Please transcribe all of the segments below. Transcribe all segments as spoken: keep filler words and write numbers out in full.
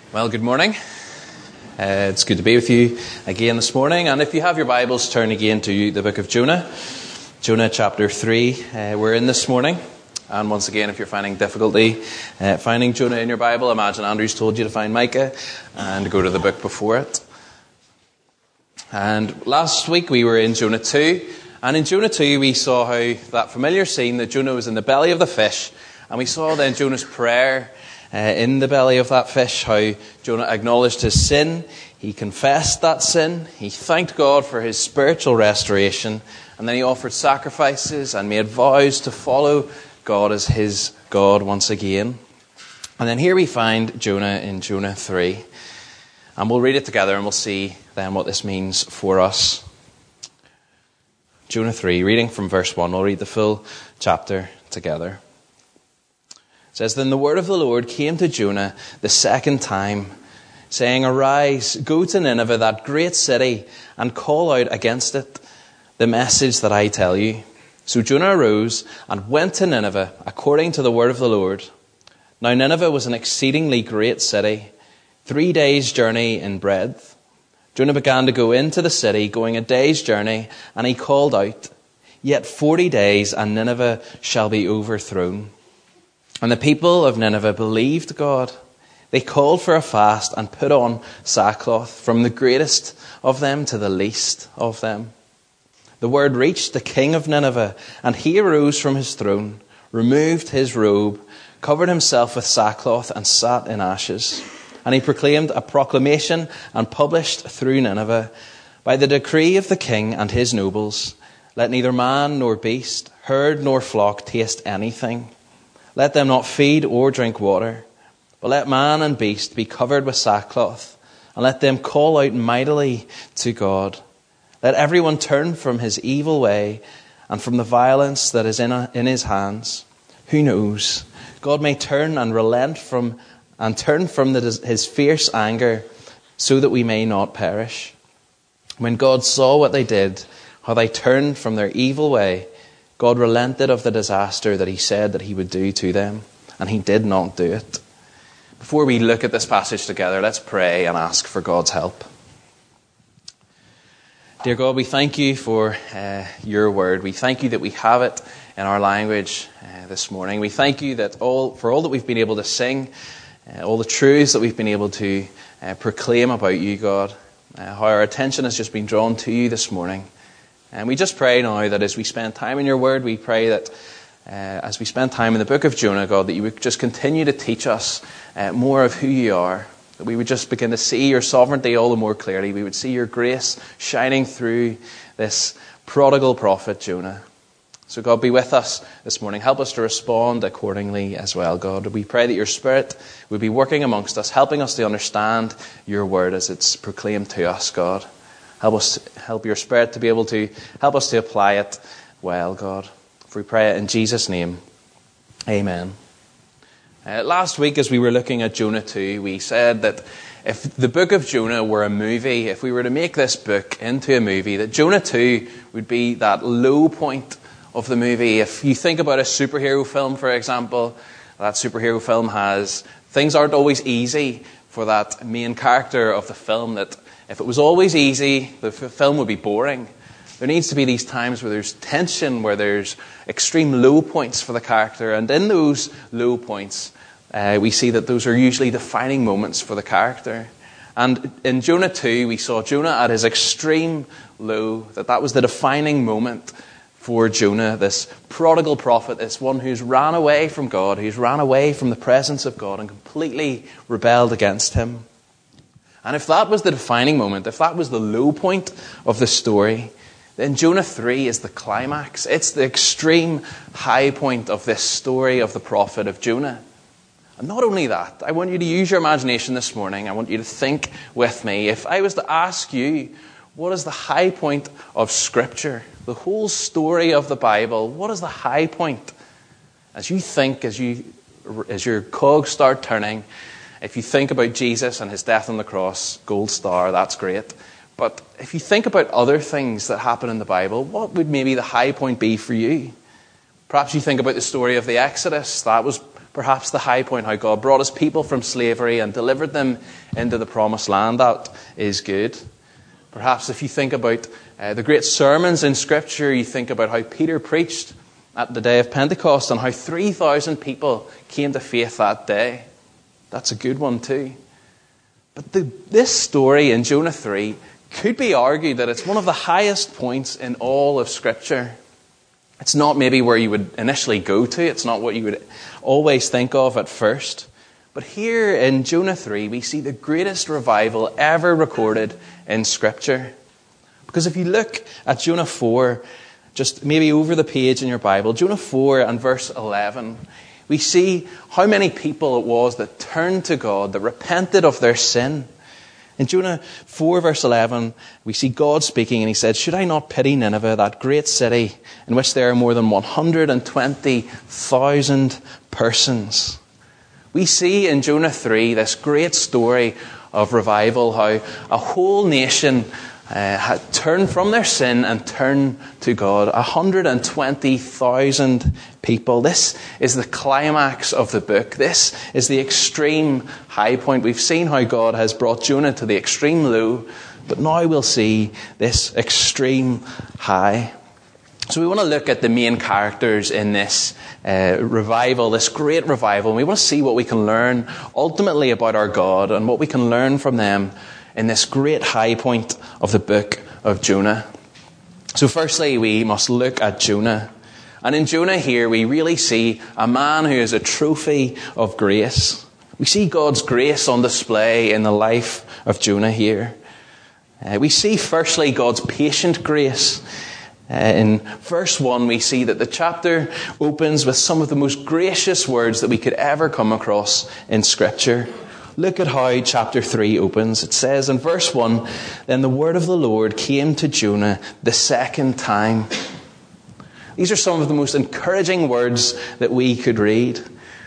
Well, good morning. Uh, it's good to be with you again this morning. And if you have your Bibles, turn again to the book of Jonah. Jonah chapter three, uh, we're in this morning. And once again, if you're finding difficulty uh, finding Jonah in your Bible, imagine Andrew's told you to find Micah and go to the book before it. And last week we were in Jonah two. And in Jonah two, we saw how that familiar scene that Jonah was in the belly of the fish. And we saw then Jonah's prayer Uh, in the belly of that fish, how Jonah acknowledged his sin, he confessed that sin, he thanked God for his spiritual restoration, and then he offered sacrifices and made vows to follow God as his God once again. And then here we find Jonah in Jonah three, and we'll read it together and we'll see then what this means for us. Jonah three, reading from verse one, we'll read the full chapter together. It says, "Then the word of the Lord came to Jonah the second time, saying, 'Arise, go to Nineveh, that great city, and call out against it the message that I tell you.' So Jonah arose and went to Nineveh, according to the word of the Lord. Now Nineveh was an exceedingly great city, three days' journey in breadth. Jonah began to go into the city, going a day's journey, and he called out, 'Yet forty days, and Nineveh shall be overthrown.' And the people of Nineveh believed God. They called for a fast and put on sackcloth, from the greatest of them to the least of them. The word reached the king of Nineveh, and he arose from his throne, removed his robe, covered himself with sackcloth, and sat in ashes. And he proclaimed a proclamation and published through Nineveh, by the decree of the king and his nobles, let neither man nor beast, herd nor flock taste anything. Let them not feed or drink water, but let man and beast be covered with sackcloth, and let them call out mightily to God. Let everyone turn from his evil way and from the violence that is in, a, in his hands. Who knows? God may turn and relent from and turn from the, his fierce anger, so that we may not perish. When God saw what they did, how they turned from their evil way, God relented of the disaster that he said that he would do to them, and he did not do it." Before we look at this passage together, let's pray and ask for God's help. Dear God, we thank you for uh, your word. We thank you that we have it in our language uh, this morning. We thank you that all for all that we've been able to sing, uh, all the truths that we've been able to uh, proclaim about you, God, uh, how our attention has just been drawn to you this morning. And we just pray now that as we spend time in your word, we pray that uh, as we spend time in the book of Jonah, God, that you would just continue to teach us uh, more of who you are, that we would just begin to see your sovereignty all the more clearly. We would see your grace shining through this prodigal prophet, Jonah. So God, be with us this morning. Help us to respond accordingly as well, God. We pray that your Spirit would be working amongst us, helping us to understand your word as it's proclaimed to us, God. Help us, help your Spirit to be able to help us to apply it well, God. If we pray it in Jesus' name, amen. Uh, last week, as we were looking at Jonah two, we said that if the book of Jonah were a movie, if we were to make this book into a movie, that Jonah two would be that low point of the movie. If you think about a superhero film, for example, that superhero film has, things aren't always easy for that main character of the film. That if it was always easy, the film would be boring. There needs to be these times where there's tension, where there's extreme low points for the character. And in those low points, uh, we see that those are usually defining moments for the character. And in Jonah two, we saw Jonah at his extreme low, that that was the defining moment for Jonah, this prodigal prophet, this one who's ran away from God, who's ran away from the presence of God and completely rebelled against him. And if that was the defining moment, if that was the low point of the story, then Jonah three is the climax. It's the extreme high point of this story of the prophet of Jonah. And not only that, I want you to use your imagination this morning. I want you to think with me. If I was to ask you, what is the high point of Scripture? The whole story of the Bible, what is the high point? As you think, as you, as your cogs start turning, if you think about Jesus and his death on the cross, gold star, that's great. But if you think about other things that happen in the Bible, what would maybe the high point be for you? Perhaps you think about the story of the Exodus. That was Perhaps the high point, how God brought his people from slavery and delivered them into the promised land. That is good. Perhaps if you think about uh, the great sermons in Scripture, you think about how Peter preached at the day of Pentecost and how three thousand people came to faith that day. That's a good one too. But the, this story in Jonah three could be argued that it's one of the highest points in all of Scripture. It's not maybe where you would initially go to. It's not what you would always think of at first. But here in Jonah three, we see the greatest revival ever recorded in Scripture. Because if you look at Jonah four, just maybe over the page in your Bible, Jonah four and verse eleven, we see how many people it was that turned to God, that repented of their sin. In Jonah four verse eleven, we see God speaking, and he said, "Should I not pity Nineveh, that great city in which there are more than one hundred twenty thousand persons?" We see in Jonah three this great story of revival, how a whole nation uh, had turned from their sin and turned to God. one hundred twenty thousand people. This is the climax of the book. This is the extreme high point. We've seen how God has brought Jonah to the extreme low, but now we'll see this extreme high. So we want to look at the main characters in this uh, revival, this great revival. And we want to see what we can learn ultimately about our God and what we can learn from them in this great high point of the book of Jonah. So firstly, we must look at Jonah. And in Jonah here, we really see a man who is a trophy of grace. We see God's grace on display in the life of Jonah here. Uh, we see firstly God's patient grace. Uh, in verse one, we see that the chapter opens with some of the most gracious words that we could ever come across in Scripture. Look at how chapter three opens. It says in verse one, "Then the word of the Lord came to Jonah the second time." These are some of the most encouraging words that we could read.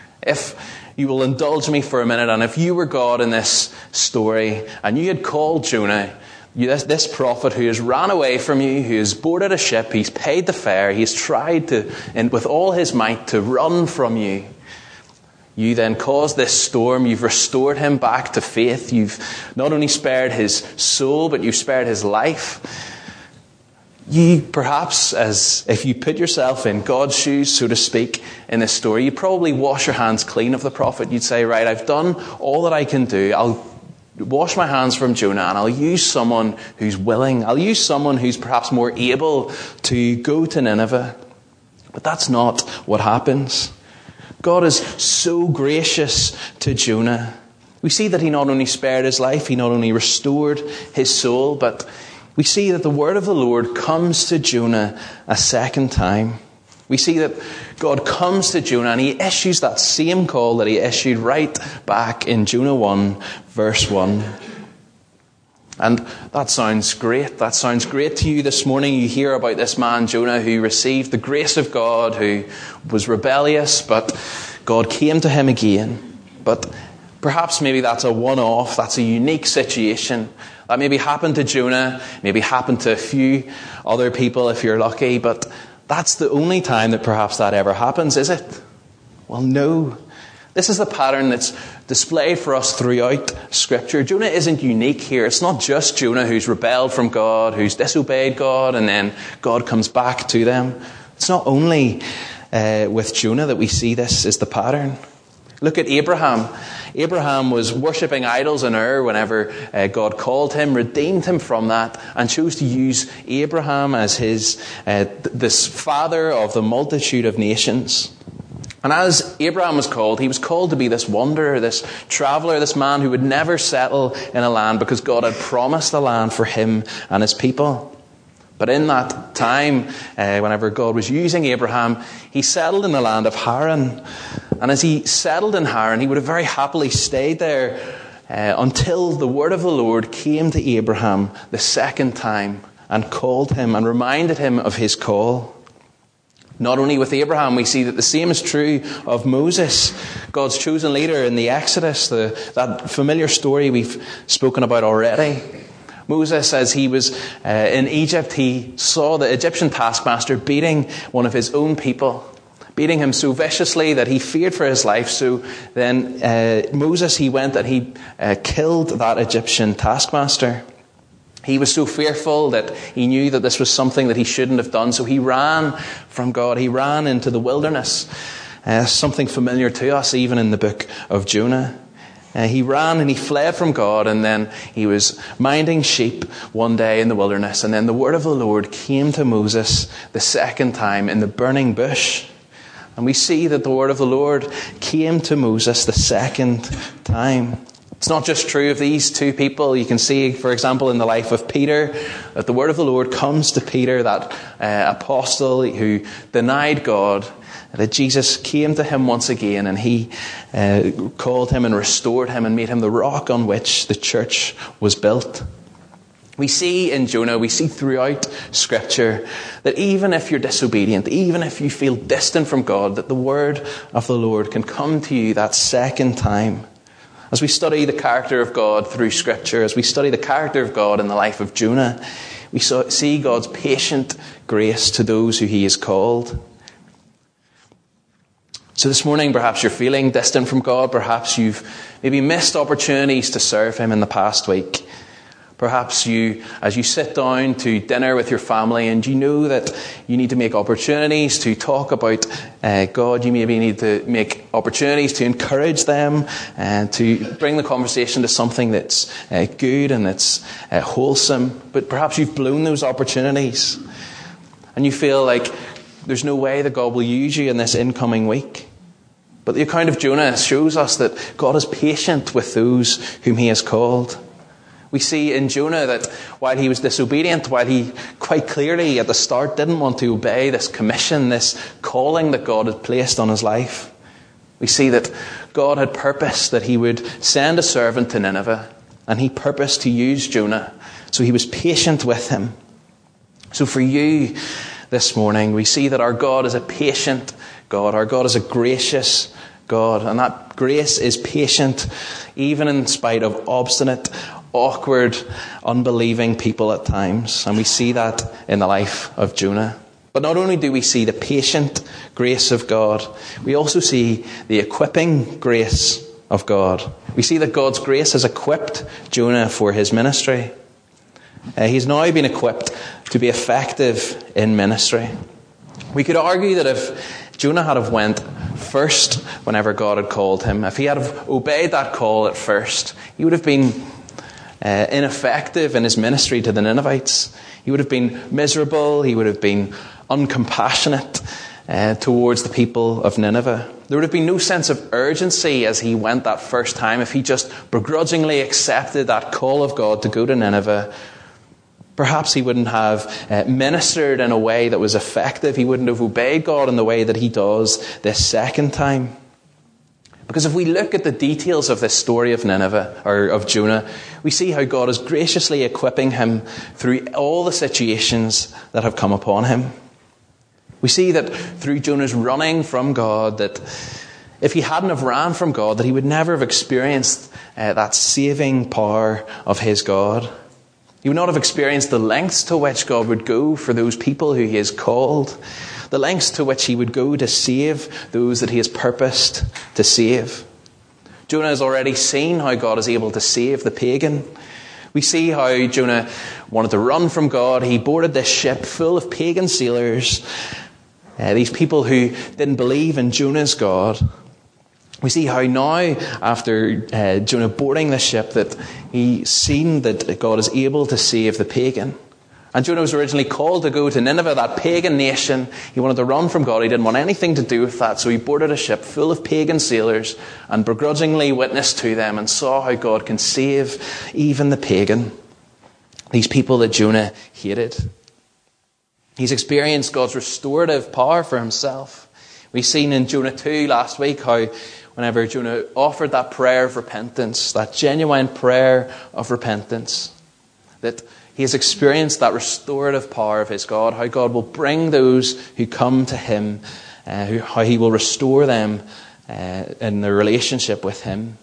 If you will indulge me for a minute, and if you were God in this story, and you had called Jonah, You, this, this prophet who has ran away from you, who has boarded a ship, he's paid the fare, he's tried to, and with all his might, to run from you. You then caused this storm, you've restored him back to faith, you've not only spared his soul, but you've spared his life. You perhaps, as if you put yourself in God's shoes, so to speak, in this story, you'd probably wash your hands clean of the prophet. You'd say, right, I've done all that I can do, I'll wash my hands from Jonah, and I'll use someone who's willing. I'll use someone who's perhaps more able to go to Nineveh. But that's not what happens. God is so gracious to Jonah. We see that he not only spared his life, he not only restored his soul, but we see that the word of the Lord comes to Jonah a second time. We see that God comes to Jonah and he issues that same call that he issued right back in Jonah one, verse one. And that sounds great. That sounds great to you this morning. You hear about this man, Jonah, who received the grace of God, who was rebellious, but God came to him again. But perhaps maybe that's a one-off. That's a unique situation. That maybe happened to Jonah, maybe happened to a few other people if you're lucky, but that's the only time that perhaps that ever happens, is it? Well, no. This is the pattern that's displayed for us throughout Scripture. Jonah isn't unique here. It's not just Jonah who's rebelled from God, who's disobeyed God, and then God comes back to them. It's not only uh, with Jonah that we see this is the pattern. Look at Abraham. Abraham was worshipping idols in Ur whenever uh, God called him, redeemed him from that, and chose to use Abraham as his uh, this father of the multitude of nations. And as Abraham was called, he was called to be this wanderer, this traveller, this man who would never settle in a land because God had promised a land for him and his people. But in that time, uh, whenever God was using Abraham, he settled in the land of Haran. And as he settled in Haran, he would have very happily stayed there uh, until the word of the Lord came to Abraham the second time and called him and reminded him of his call. Not only with Abraham, we see that the same is true of Moses, God's chosen leader in the Exodus, the, that familiar story we've spoken about already. Moses, as he was uh, in Egypt, he saw the Egyptian taskmaster beating one of his own people. beating him so viciously that he feared for his life. So then uh, Moses, he went and he uh, killed that Egyptian taskmaster. He was so fearful that he knew that this was something that he shouldn't have done. So he ran from God. He ran into the wilderness. Uh, something familiar to us even in the book of Jonah. Uh, he ran and he fled from God, and then he was minding sheep one day in the wilderness. And then the word of the Lord came to Moses the second time in the burning bush. And we see that the word of the Lord came to Moses the second time. It's not just true of these two people. You can see, for example, in the life of Peter, that the word of the Lord comes to Peter, that uh, apostle who denied God, that Jesus came to him once again and he uh, called him and restored him and made him the rock on which the church was built. We see in Jonah, we see throughout Scripture, that even if you're disobedient, even if you feel distant from God, that the word of the Lord can come to you that second time. As we study the character of God through Scripture, as we study the character of God in the life of Jonah, we see God's patient grace to those who he has called. So this morning, perhaps you're feeling distant from God. Perhaps you've maybe missed opportunities to serve him in the past week. Perhaps you, as you sit down to dinner with your family and you know that you need to make opportunities to talk about uh, God, you maybe need to make opportunities to encourage them and to bring the conversation to something that's uh, good and that's uh, wholesome. But perhaps you've blown those opportunities and you feel like there's no way that God will use you in this incoming week. But the account of Jonah shows us that God is patient with those whom he has called. We see in Jonah that while he was disobedient, while he quite clearly at the start didn't want to obey this commission, this calling that God had placed on his life, we see that God had purposed that he would send a servant to Nineveh, and he purposed to use Jonah. So he was patient with him. So for you this morning, we see that our God is a patient God. Our God is a gracious God, and that grace is patient even in spite of obstinate, awkward, unbelieving people at times. And we see that in the life of Jonah. But not only do we see the patient grace of God, we also see the equipping grace of God. We see that God's grace has equipped Jonah for his ministry. Uh, he's now been equipped to be effective in ministry. We could argue that if Jonah had have went first whenever God had called him, if he had have obeyed that call at first, he would have been uh, ineffective in his ministry to the Ninevites. He would have been miserable. He would have been uncompassionate uh, towards the people of Nineveh. There would have been no sense of urgency as he went that first time if he just begrudgingly accepted that call of God to go to Nineveh. Perhaps he wouldn't have uh, ministered in a way that was effective. He wouldn't have obeyed God in the way that he does this second time. Because if we look at the details of this story of Nineveh, or of Jonah, we see how God is graciously equipping him through all the situations that have come upon him. We see that through Jonah's running from God, that if he hadn't have ran from God, that he would never have experienced uh, that saving power of his God. He would not have experienced the lengths to which God would go for those people who he has called, the lengths to which he would go to save those that he has purposed to save. Jonah has already seen how God is able to save the pagan. We see how Jonah wanted to run from God. He boarded this ship full of pagan sailors, uh, these people who didn't believe in Jonah's God. We see how now, after uh, Jonah boarding the ship, that he's seen that God is able to save the pagan. And Jonah was originally called to go to Nineveh, that pagan nation. He wanted to run from God. He didn't want anything to do with that. So he boarded a ship full of pagan sailors and begrudgingly witnessed to them and saw how God can save even the pagan, these people that Jonah hated. He's experienced God's restorative power for himself. We've seen in Jonah two last week how whenever Jonah offered that prayer of repentance, that genuine prayer of repentance, that he has experienced that restorative power of his God, how God will bring those who come to him, uh, who, how he will restore them uh, in their relationship with him.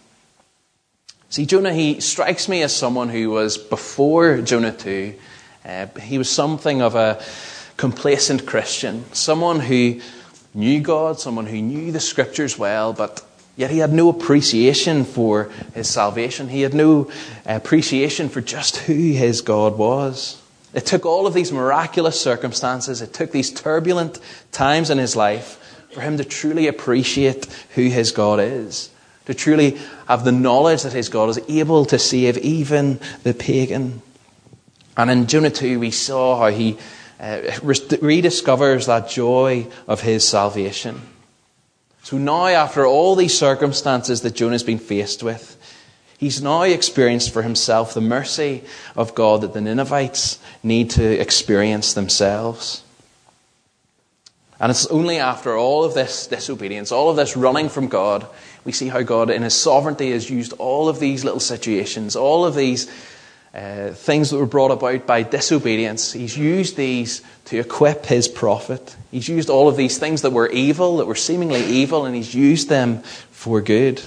See, Jonah, he strikes me as someone who was, before Jonah two, uh, he was something of a complacent Christian, someone who knew God, someone who knew the scriptures well, but yet he had no appreciation for his salvation. He had no appreciation for just who his God was. It took all of these miraculous circumstances, it took these turbulent times in his life for him to truly appreciate who his God is, to truly have the knowledge that his God is able to save even the pagan. And in Jonah two, we saw how he uh, rediscovers that joy of his salvation. So now, after all these circumstances that Jonah's been faced with, he's now experienced for himself the mercy of God that the Ninevites need to experience themselves. And it's only after all of this disobedience, all of this running from God, we see how God in his sovereignty has used all of these little situations, all of these uh, things that were brought about by disobedience. He's used these to equip his prophet. He's used all of these things that were evil, that were seemingly evil, and he's used them for good.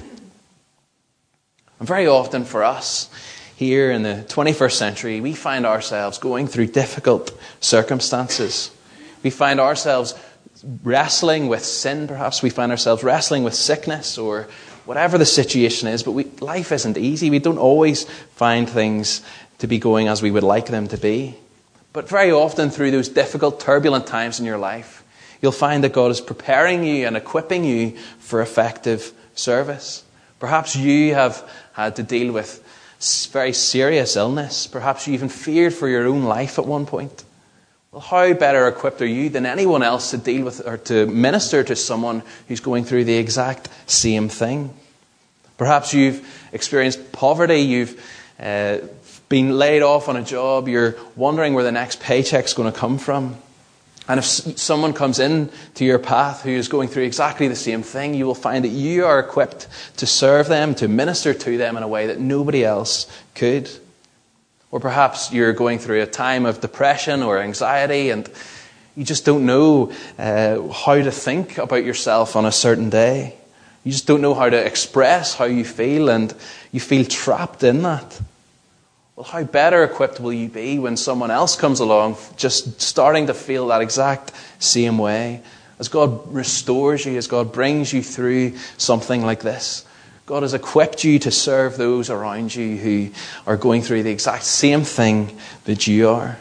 And very often for us, here in the twenty-first century, we find ourselves going through difficult circumstances. We find ourselves wrestling with sin, perhaps. We find ourselves wrestling with sickness or whatever the situation is. But we, life isn't easy. We don't always find things to be going as we would like them to be. But very often through those difficult, turbulent times in your life, you'll find that God is preparing you and equipping you for effective service. Perhaps you have had to deal with very serious illness. Perhaps you even feared for your own life at one point. Well, how better equipped are you than anyone else to deal with or to minister to someone who's going through the exact same thing? Perhaps you've experienced poverty. You've uh, been laid off on a job. You're wondering where the next paycheck's going to come from. And if someone comes in to your path who is going through exactly the same thing, you will find that you are equipped to serve them, to minister to them in a way that nobody else could. Or perhaps you're going through a time of depression or anxiety and you just don't know uh, how to think about yourself on a certain day. You just don't know how to express how you feel and you feel trapped in that. Well, how better equipped will you be when someone else comes along just starting to feel that exact same way? As God restores you, as God brings you through something like this, God has equipped you to serve those around you who are going through the exact same thing that you are.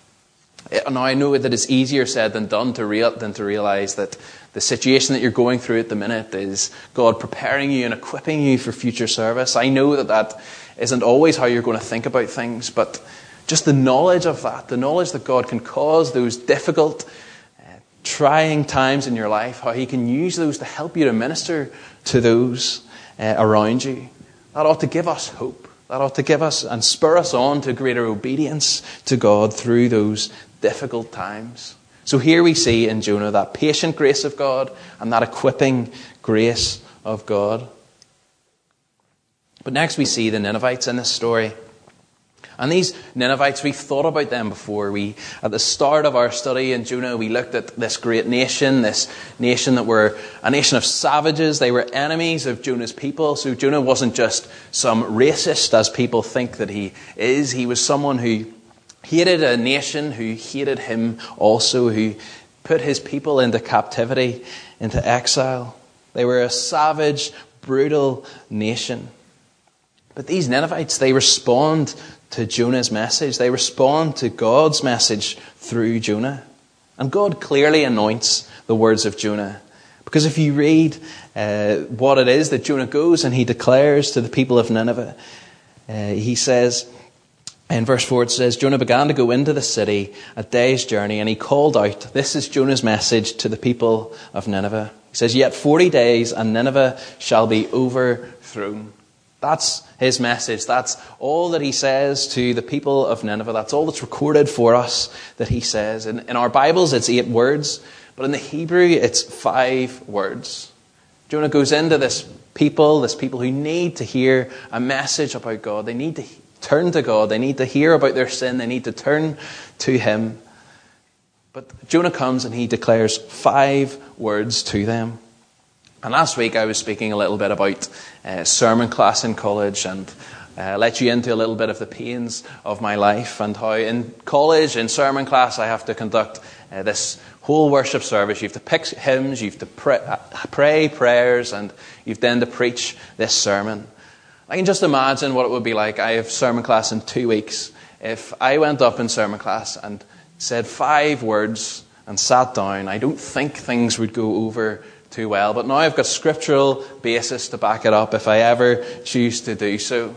Now, I know that it's easier said than done to real, than to realize that the situation that you're going through at the minute is God preparing you and equipping you for future service. I know that that isn't always how you're going to think about things, but just the knowledge of that, the knowledge that God can cause those difficult, uh, trying times in your life, how he can use those to help you to minister to those Uh, around you, that ought to give us hope. That ought to give us and spur us on to greater obedience to God through those difficult times. So here we see in Jonah that patient grace of God and that equipping grace of God. But next we see the Ninevites in this story. And these Ninevites, we've thought about them before. We, at the start of our study in Jonah, we looked at this great nation, this nation that were a nation of savages. They were enemies of Jonah's people. So Jonah wasn't just some racist, as people think that he is. He was someone who hated a nation, who hated him also, who put his people into captivity, into exile. They were a savage, brutal nation. But these Ninevites, they respond to Jonah's message. They respond to God's message through Jonah. And God clearly anoints the words of Jonah. Because if you read uh, what it is that Jonah goes and he declares to the people of Nineveh, uh, he says, in verse four it says, Jonah began to go into the city a day's journey, and he called out. This is Jonah's message to the people of Nineveh. He says, yet forty days and Nineveh shall be overthrown. That's his message. That's all that he says to the people of Nineveh. That's all that's recorded for us that he says. In, in our Bibles, it's eight words. But in the Hebrew, it's five words. Jonah goes into this people, this people who need to hear a message about God. They need to turn to God. They need to hear about their sin. They need to turn to him. But Jonah comes and he declares five words to them. And last week I was speaking a little bit about uh, sermon class in college, and uh, let you into a little bit of the pains of my life and how in college, in sermon class, I have to conduct uh, this whole worship service. You have to pick hymns, you have to pray, uh, pray prayers, and you have then to preach this sermon. I can just imagine what it would be like. I have sermon class in two weeks. If I went up in sermon class and said five words and sat down, I don't think things would go over too well. But now I've got scriptural basis to back it up if I ever choose to do so.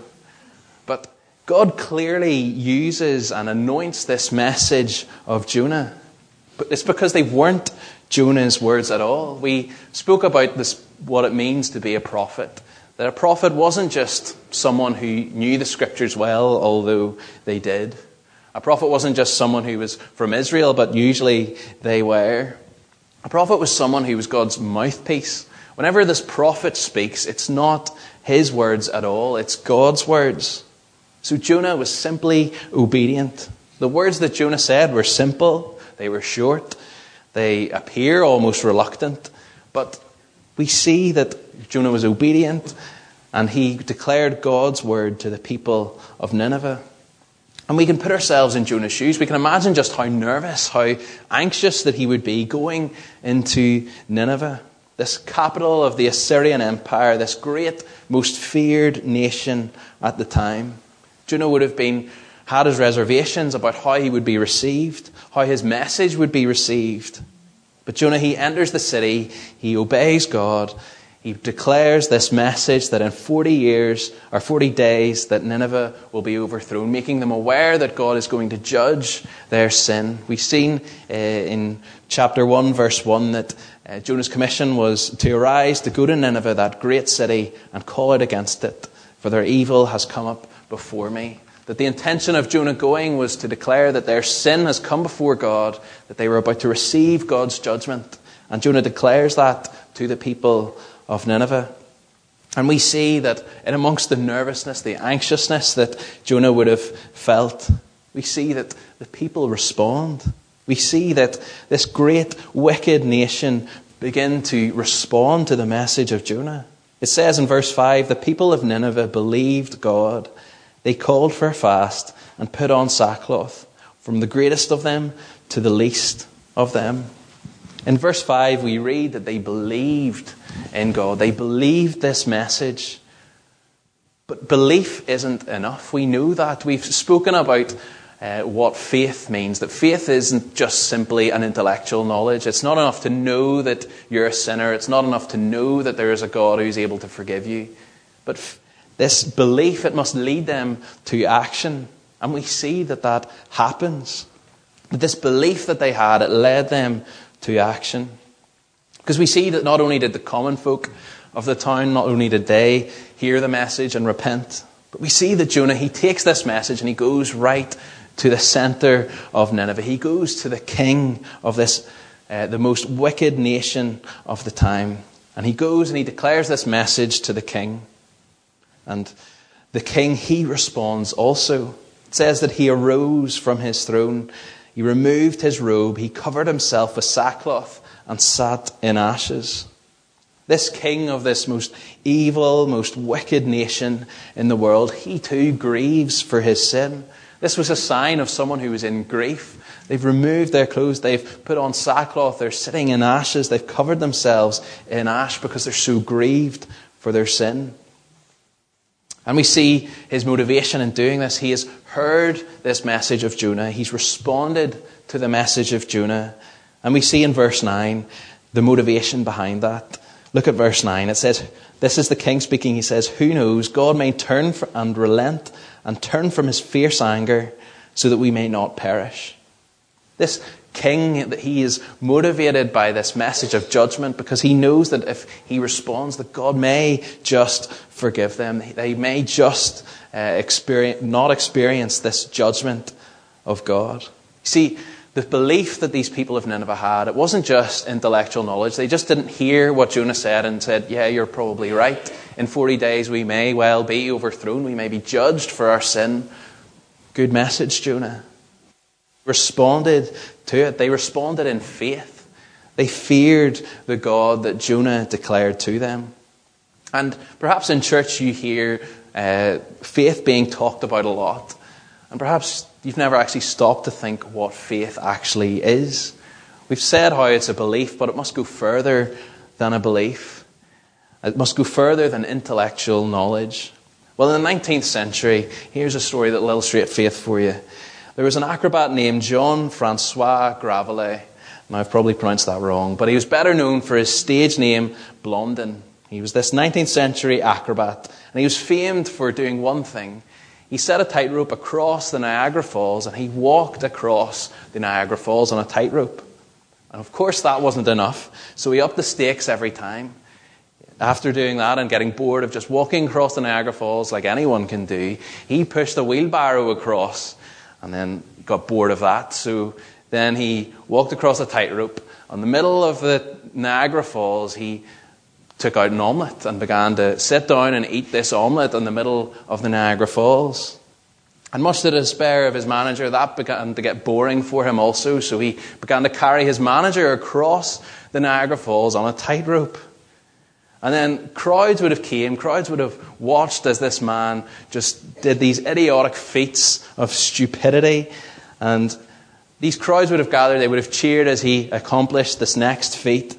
But God clearly uses and anoints this message of Jonah. But it's because they weren't Jonah's words at all. We spoke about this, what it means to be a prophet. That a prophet wasn't just someone who knew the scriptures well, although they did. A prophet wasn't just someone who was from Israel, but usually they were. A prophet was someone who was God's mouthpiece. Whenever this prophet speaks, it's not his words at all, it's God's words. So Jonah was simply obedient. The words that Jonah said were simple, they were short, they appear almost reluctant, but we see that Jonah was obedient and he declared God's word to the people of Nineveh. And we can put ourselves in Jonah's shoes. We can imagine just how nervous, how anxious that he would be going into Nineveh, this capital of the Assyrian Empire, this great, most feared nation at the time. Jonah would have been had his reservations about how he would be received, how his message would be received. But Jonah, he enters the city, he obeys God, he declares this message that in forty years, or forty days, that Nineveh will be overthrown, making them aware that God is going to judge their sin. We've seen uh, in chapter one, verse one, that uh, Jonah's commission was to arise, to go to Nineveh, that great city, and call out against it, for their evil has come up before me. That the intention of Jonah going was to declare that their sin has come before God, that they were about to receive God's judgment. And Jonah declares that to the people of Nineveh. And we see that in amongst the nervousness, the anxiousness that Jonah would have felt, we see that the people respond. We see that this great wicked nation begin to respond to the message of Jonah. It says in verse five, the people of Nineveh believed God. They called for a fast and put on sackcloth, from the greatest of them to the least of them. In verse five, we read that they believed in God. They believed this message. But belief isn't enough. We know that. We've spoken about uh, what faith means. That faith isn't just simply an intellectual knowledge. It's not enough to know that you're a sinner. It's not enough to know that there is a God who's able to forgive you. But f- this belief, it must lead them to action. And we see that that happens. But this belief that they had, it led them to action. Because we see that not only did the common folk of the town, not only did they hear the message and repent, but we see that Jonah, he takes this message and he goes right to the center of Nineveh. He goes to the king of this, uh, the most wicked nation of the time. And he goes and he declares this message to the king. And the king, he responds also. It says that he arose from his throne. He removed his robe. He covered himself with sackcloth and sat in ashes. This king of this most evil, most wicked nation in the world, he too grieves for his sin. This was a sign of someone who was in grief. They've removed their clothes. They've put on sackcloth. They're sitting in ashes. They've covered themselves in ash because they're so grieved for their sin. And we see his motivation in doing this. He has heard this message of Jonah. He's responded to the message of Jonah. And we see in verse nine the motivation behind that. Look at verse nine. It says, this is the king speaking. He says, who knows, God may turn and relent and turn from his fierce anger so that we may not perish. This king, that he is motivated by this message of judgment because he knows that if he responds, that God may just forgive them. They may just uh, experience, not experience this judgment of God. See, the belief that these people of Nineveh had, it wasn't just intellectual knowledge. They just didn't hear what Jonah said and said, yeah, you're probably right. In forty days we may well be overthrown. We may be judged for our sin. Good message, Jonah. Responded to it. They responded in faith. They feared the God that Jonah declared to them. And perhaps in church you hear uh, faith being talked about a lot. And perhaps you've never actually stopped to think what faith actually is. We've said how it's a belief, but it must go further than a belief. It must go further than intellectual knowledge. Well, in the nineteenth century, here's a story that will illustrate faith for you. There was an acrobat named Jean-Francois Gravelet. Now, I've probably pronounced that wrong, but he was better known for his stage name, Blondin. He was this nineteenth century acrobat, and he was famed for doing one thing. He set a tightrope across the Niagara Falls, and he walked across the Niagara Falls on a tightrope. And of course, that wasn't enough, so he upped the stakes every time. After doing that and getting bored of just walking across the Niagara Falls like anyone can do, he pushed a wheelbarrow across and then got bored of that. So then he walked across a tightrope. On the middle of the Niagara Falls, he took out an omelette and began to sit down and eat this omelette in the middle of the Niagara Falls. And much to the despair of his manager, that began to get boring for him also. So he began to carry his manager across the Niagara Falls on a tightrope. And then crowds would have came, crowds would have watched as this man just did these idiotic feats of stupidity. And these crowds would have gathered, they would have cheered as he accomplished this next feat.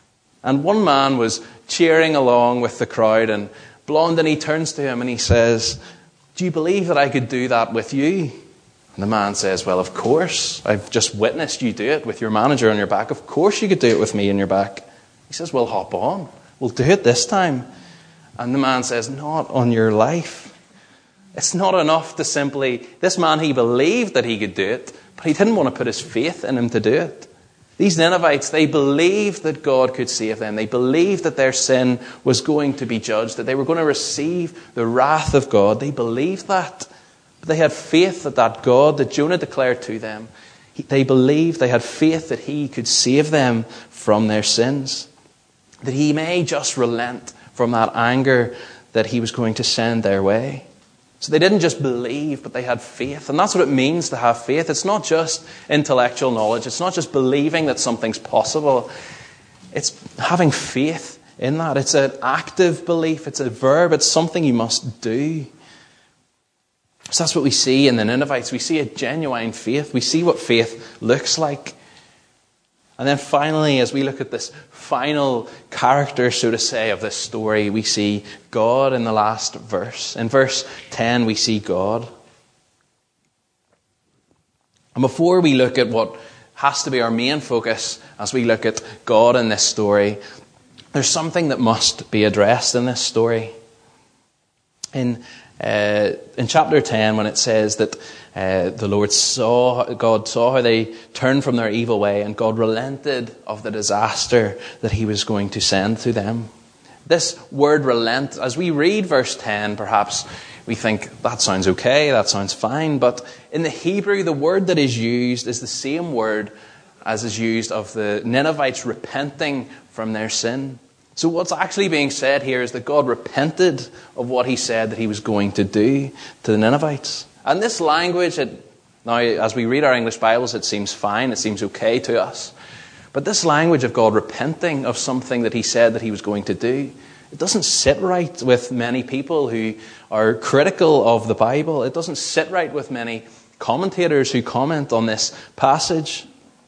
And one man was cheering along with the crowd, and Blondin, he turns to him and he says, "Do you believe that I could do that with you?" And the man says, "Well, of course. I've just witnessed you do it with your manager on your back. Of course you could do it with me on your back." He says, "Well, hop on. We'll do it this time." And the man says, "Not on your life." It's not enough to simply... This man, he believed that he could do it, but he didn't want to put his faith in him to do it. These Ninevites, they believed that God could save them. They believed that their sin was going to be judged, that they were going to receive the wrath of God. They believed that. But they had faith that that God that Jonah declared to them, they believed, they had faith that he could save them from their sins. That he may just relent from that anger that he was going to send their way. So they didn't just believe, but they had faith. And that's what it means to have faith. It's not just intellectual knowledge. It's not just believing that something's possible. It's having faith in that. It's an active belief. It's a verb. It's something you must do. So that's what we see in the Ninevites. We see a genuine faith. We see what faith looks like. And then finally, as we look at this final character, so to say, of this story, we see God in the last verse. In verse ten, we see God. And before we look at what has to be our main focus as we look at God in this story, there's something that must be addressed in this story. In uh, in chapter ten, when it says that Uh, the Lord saw, God saw how they turned from their evil way, and God relented of the disaster that he was going to send to them. This word relent, as we read verse ten, perhaps we think that sounds okay, that sounds fine, but in the Hebrew, the word that is used is the same word as is used of the Ninevites repenting from their sin. So what's actually being said here is that God repented of what he said that he was going to do to the Ninevites. And this language, it, now as we read our English Bibles, it seems fine, it seems okay to us. But this language of God repenting of something that he said that he was going to do, it doesn't sit right with many people who are critical of the Bible. It doesn't sit right with many commentators who comment on this passage.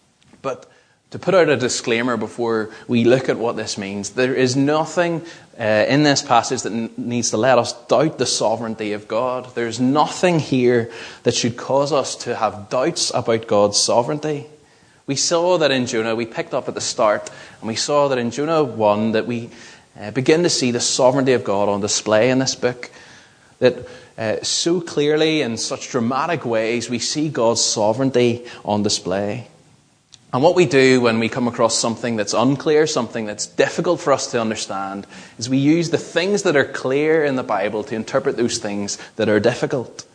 But to put out a disclaimer before we look at what this means, there is nothing uh, in this passage that n- needs to let us doubt the sovereignty of God. There's nothing here that should cause us to have doubts about God's sovereignty. We saw that in Jonah, we picked up at the start, and we saw that in Jonah one, that we uh, begin to see the sovereignty of God on display in this book. That uh, so clearly, in such dramatic ways, we see God's sovereignty on display. And what we do when we come across something that's unclear, something that's difficult for us to understand, is we use the things that are clear in the Bible to interpret those things that are difficult.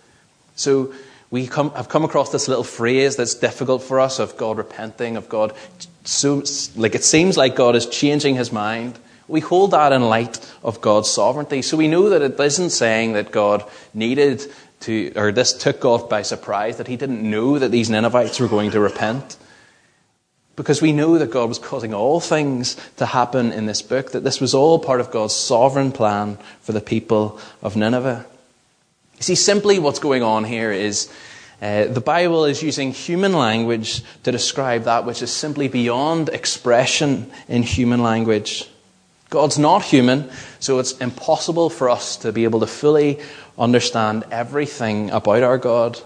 So we come, have come across this little phrase that's difficult for us of God repenting, of God, so like it seems like God is changing his mind. We hold that in light of God's sovereignty. So we know that it isn't saying that God needed to, or this took God by surprise, that he didn't know that these Ninevites were going to repent. Because we know that God was causing all things to happen in this book, that this was all part of God's sovereign plan for the people of Nineveh. You see, simply what's going on here is uh, the Bible is using human language to describe that which is simply beyond expression in human language. God's not human, so it's impossible for us to be able to fully understand everything about our God.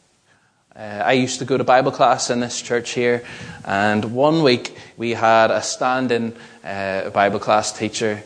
Uh, I used to go to Bible class in this church here, and one week we had a stand-in uh, Bible class teacher,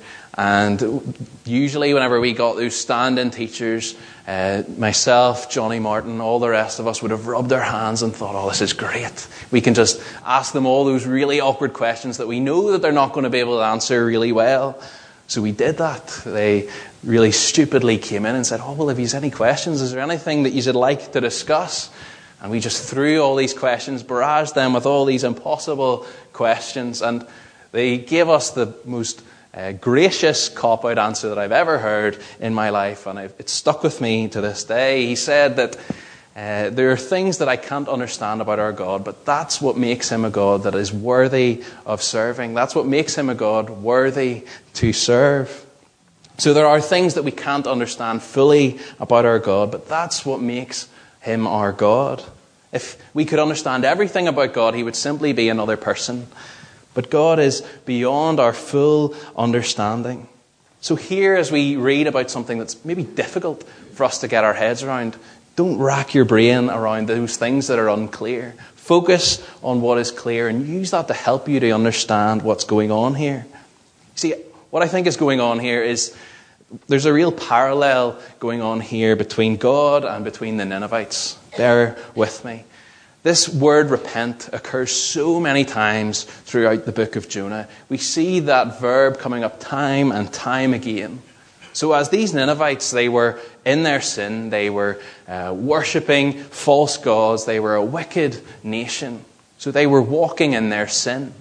and usually whenever we got those stand-in teachers, uh, myself, Johnny Martin, all the rest of us would have rubbed our hands and thought, oh, this is great. We can just ask them all those really awkward questions that we know that they're not going to be able to answer really well. So we did that. They really stupidly came in and said, oh, well, if you've any questions, is there anything that you'd like to discuss? And we just threw all these questions, barraged them with all these impossible questions, and they gave us the most uh, gracious cop-out answer that I've ever heard in my life, and I've, it's stuck with me to this day. He said that uh, there are things that I can't understand about our God, but that's what makes him a God that is worthy of serving. That's what makes him a God worthy to serve. So there are things that we can't understand fully about our God, but that's what makes him our God. If we could understand everything about God, he would simply be another person. But God is beyond our full understanding. So here, as we read about something that's maybe difficult for us to get our heads around, don't rack your brain around those things that are unclear. Focus on what is clear and use that to help you to understand what's going on here. See, what I think is going on here is there's a real parallel going on here between God and between the Ninevites. Bear with me. This word repent occurs so many times throughout the book of Jonah. We see that verb coming up time and time again. So as these Ninevites, they were in their sin, they were uh, worshipping false gods, they were a wicked nation. So they were walking in their sin.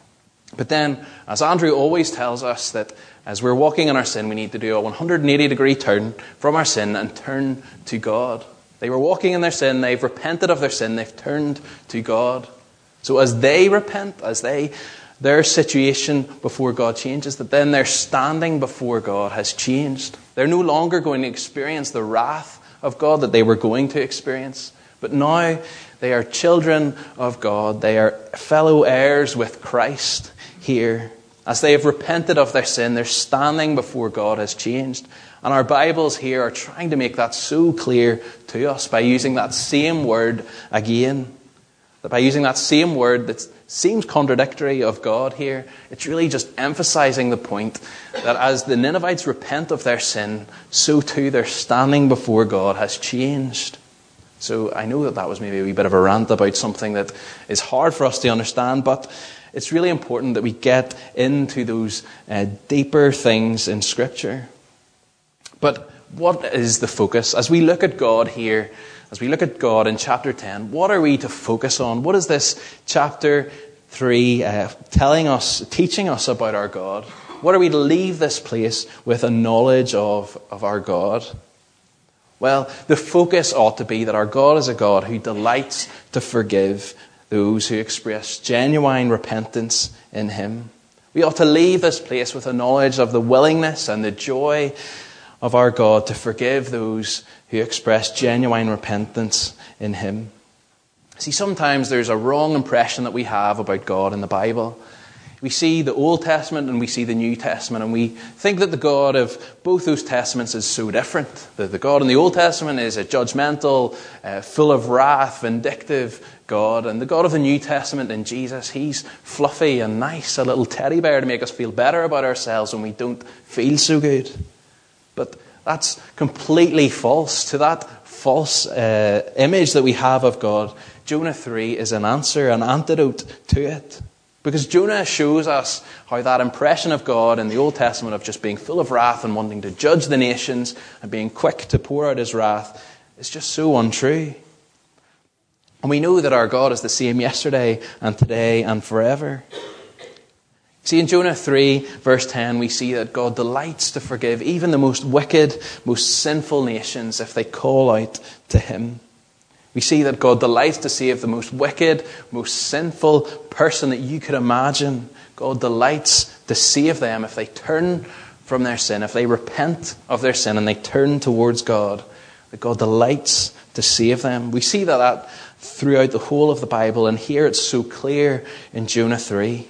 But then, as Andrew always tells us, that as we're walking in our sin, we need to do a one hundred eighty degree turn from our sin and turn to God. They were walking in their sin, they've repented of their sin, they've turned to God. So as they repent, as they their situation before God changes, that then their standing before God has changed. They're no longer going to experience the wrath of God that they were going to experience. But now they are children of God. They are fellow heirs with Christ here. As they have repented of their sin, their standing before God has changed. And our Bibles here are trying to make that so clear to us by using that same word again. That by using that same word that seems contradictory of God here, it's really just emphasizing the point that as the Ninevites repent of their sin, so too their standing before God has changed. So I know that that was maybe a wee bit of a rant about something that is hard for us to understand, but it's really important that we get into those uh, deeper things in Scripture. But what is the focus? As we look at God here, as we look at God in chapter ten, what are we to focus on? What is this chapter three uh, telling us, teaching us about our God? What are we to leave this place with a knowledge of, of our God? Well, the focus ought to be that our God is a God who delights to forgive those who express genuine repentance in him. We ought to leave this place with a knowledge of the willingness and the joy of our God to forgive those who express genuine repentance in him. See, sometimes there's a wrong impression that we have about God in the Bible. We see the Old Testament and we see the New Testament, and we think that the God of both those testaments is so different. That the God in the Old Testament is a judgmental, uh, full of wrath, vindictive God. And the God of the New Testament in Jesus, he's fluffy and nice, a little teddy bear to make us feel better about ourselves when we don't feel so good. But that's completely false. To that false uh, image that we have of God, Jonah three is an answer, an antidote to it. Because Jonah shows us how that impression of God in the Old Testament of just being full of wrath and wanting to judge the nations and being quick to pour out his wrath is just so untrue. And we know that our God is the same yesterday and today and forever. See, in Jonah three, verse ten, we see that God delights to forgive even the most wicked, most sinful nations if they call out to him. We see that God delights to save the most wicked, most sinful person that you could imagine. God delights to save them if they turn from their sin, if they repent of their sin and they turn towards God. that God delights to save them. We see that, that throughout the whole of the Bible, and here it's so clear in Jonah three.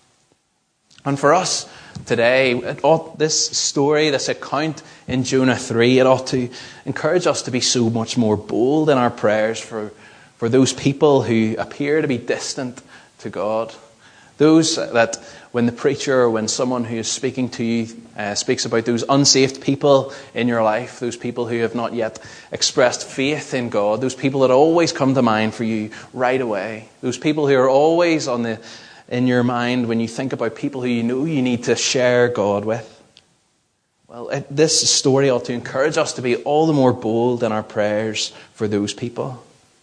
And for us today, it ought, this story, this account in Jonah three, it ought to encourage us to be so much more bold in our prayers for, for those people who appear to be distant to God. Those that when the preacher or when someone who is speaking to you uh, speaks about those unsaved people in your life, those people who have not yet expressed faith in God, those people that always come to mind for you right away, those people who are always on the in your mind when you think about people who you know you need to share God with. Well, it, this story ought to encourage us to be all the more bold in our prayers for those people.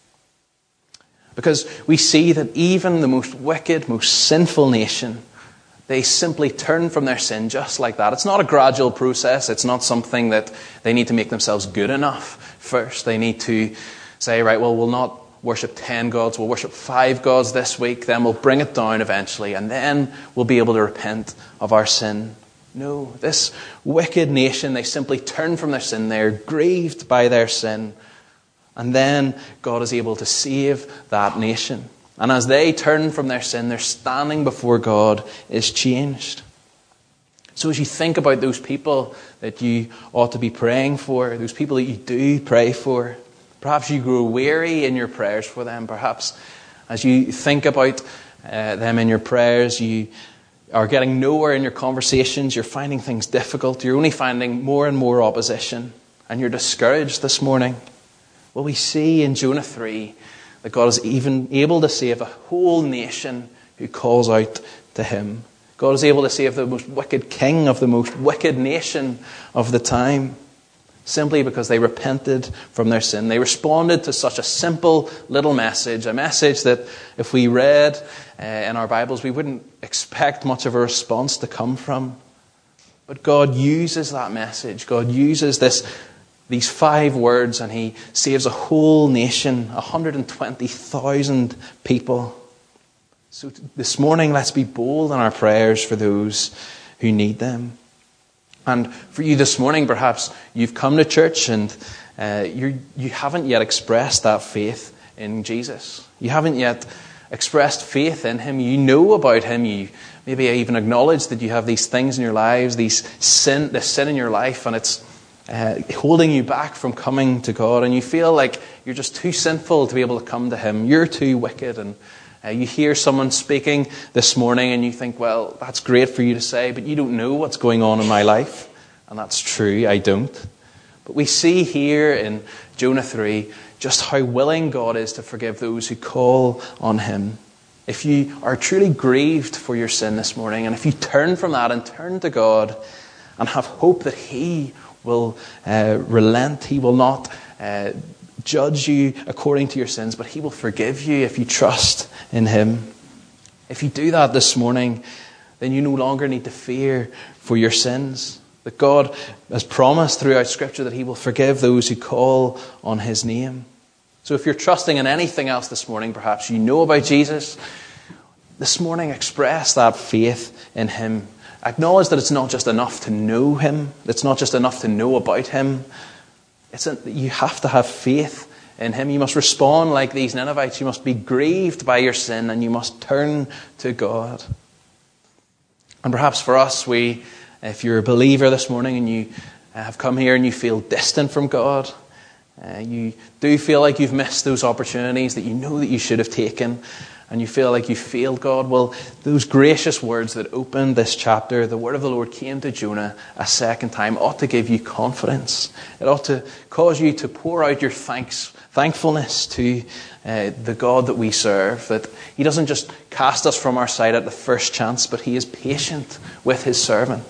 Because we see that even the most wicked, most sinful nation, they simply turn from their sin just like that. It's not a gradual process. It's not something that they need to make themselves good enough first. They need to say, right, well, we'll not worship ten gods. We'll worship five gods this week. Then we'll bring it down eventually. And then we'll be able to repent of our sin. No, this wicked nation, they simply turn from their sin. They're grieved by their sin. And then God is able to save that nation. And as they turn from their sin, their standing before God is changed. So as you think about those people that you ought to be praying for, those people that you do pray for, perhaps you grow weary in your prayers for them. Perhaps as you think about uh, them in your prayers, you are getting nowhere in your conversations. You're finding things difficult. You're only finding more and more opposition. And you're discouraged this morning. Well, we see in Jonah three that God is even able to save a whole nation who calls out to him. God is able to save the most wicked king of the most wicked nation of the time, simply because they repented from their sin. They responded to such a simple little message, a message that if we read uh, in our Bibles, we wouldn't expect much of a response to come from. But God uses that message. God uses this These five words, and he saves a whole nation, one hundred twenty thousand people. So this morning, let's be bold in our prayers for those who need them. And for you this morning, perhaps you've come to church and uh, you you haven't yet expressed that faith in Jesus. You haven't yet expressed faith in him. You know about him. You maybe even acknowledge that you have these things in your lives, these sin, this sin in your life, and it's Uh, holding you back from coming to God, and you feel like you're just too sinful to be able to come to him. You're too wicked, and uh, you hear someone speaking this morning and you think, well, that's great for you to say, but you don't know what's going on in my life. And that's true, I don't. But we see here in Jonah three just how willing God is to forgive those who call on him. If you are truly grieved for your sin this morning, and if you turn from that and turn to God and have hope that he will uh, relent. He will not uh, judge you according to your sins, but he will forgive you if you trust in him. If you do that this morning, then you no longer need to fear for your sins. That God has promised throughout Scripture that he will forgive those who call on his name. So if you're trusting in anything else this morning, perhaps you know about Jesus, this morning express that faith in him. Acknowledge that it's not just enough to know him. It's not just enough to know about him. It's a, you have to have faith in him. You must respond like these Ninevites. You must be grieved by your sin and you must turn to God. And perhaps for us, we, if you're a believer this morning and you have come here and you feel distant from God, uh, you do feel like you've missed those opportunities that you know that you should have taken, and you feel like you failed God, well, those gracious words that opened this chapter, the word of the Lord came to Jonah a second time, ought to give you confidence. It ought to cause you to pour out your thanks, thankfulness to uh, the God that we serve, that he doesn't just cast us from our sight at the first chance, but he is patient with his servant.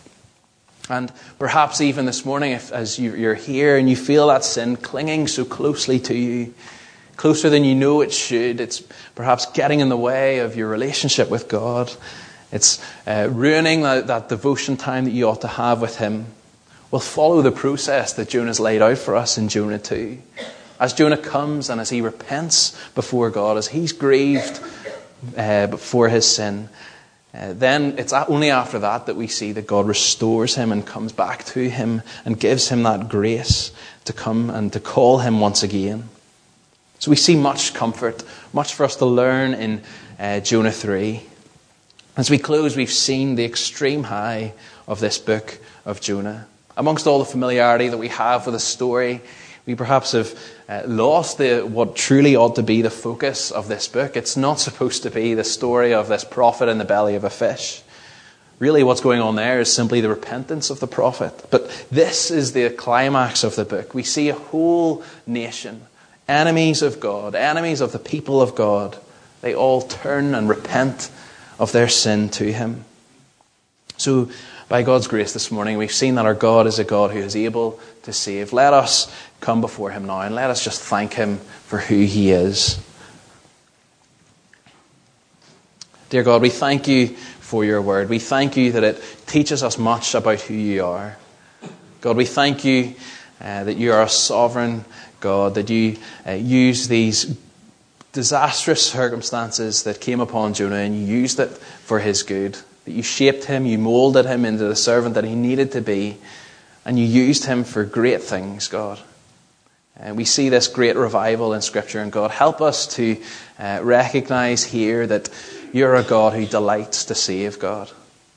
And perhaps even this morning, if, as you, you're here and you feel that sin clinging so closely to you, closer than you know it should. It's perhaps getting in the way of your relationship with God. It's uh, ruining that, that devotion time that you ought to have with him. Well, follow the process that Jonah's laid out for us in Jonah two. As Jonah comes and as he repents before God, as he's grieved uh, before his sin, Uh, then it's only after that that we see that God restores him and comes back to him and gives him that grace to come and to call him once again. So we see much comfort, much for us to learn in uh, Jonah three. As we close, we've seen the extreme high of this book of Jonah. Amongst all the familiarity that we have with the story, we perhaps have uh, lost the, what truly ought to be the focus of this book. It's not supposed to be the story of this prophet in the belly of a fish. Really what's going on there is simply the repentance of the prophet. But this is the climax of the book. We see a whole nation, enemies of God, enemies of the people of God. They all turn and repent of their sin to him. So by God's grace this morning, we've seen that our God is a God who is able to save. Let us come before him now and let us just thank him for who he is. Dear God, we thank you for your word. We thank you that it teaches us much about who you are. God, we thank you uh, that you are a sovereign God, that you uh, use these disastrous circumstances that came upon Jonah and you used it for his good. That you shaped him, you molded him into the servant that he needed to be, and you used him for great things, God. And we see this great revival in Scripture, and God, help us to uh, recognize here that you're a God who delights to save, God.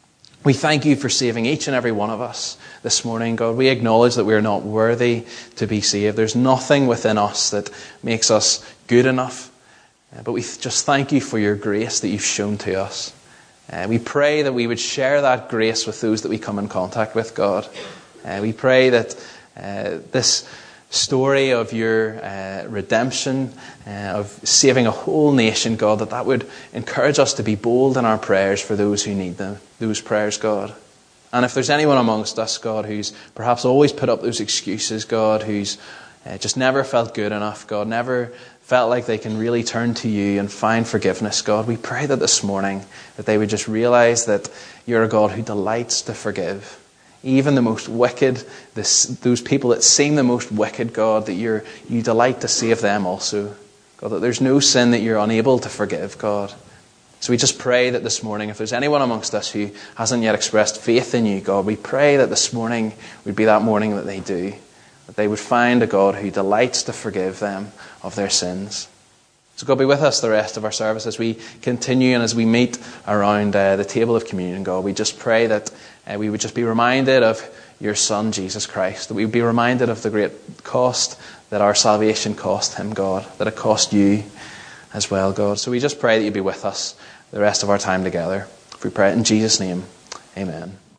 We thank you for saving each and every one of us this morning, God. We acknowledge that we are not worthy to be saved. There's nothing within us that makes us good enough, but we just thank you for your grace that you've shown to us. Uh, we pray that we would share that grace with those that we come in contact with, God. Uh, we pray that uh, this story of your uh, redemption, uh, of saving a whole nation, God, that that would encourage us to be bold in our prayers for those who need them, those prayers, God. And if there's anyone amongst us, God, who's perhaps always put up those excuses, God, who's uh, just never felt good enough, God, never felt like they can really turn to you and find forgiveness, God, we pray that this morning that they would just realize that you're a God who delights to forgive. Even the most wicked, this, those people that seem the most wicked, God, that you're, you delight to save them also. God, that there's no sin that you're unable to forgive, God. So we just pray that this morning, if there's anyone amongst us who hasn't yet expressed faith in you, God, we pray that this morning would be that morning that they do. That they would find a God who delights to forgive them of their sins. So God, be with us the rest of our service as we continue and as we meet around uh, the table of communion, God. We just pray that uh, we would just be reminded of your Son, Jesus Christ. That we would be reminded of the great cost that our salvation cost him, God. That it cost you as well, God. So we just pray that you be with us the rest of our time together. If we pray it in Jesus' name, amen.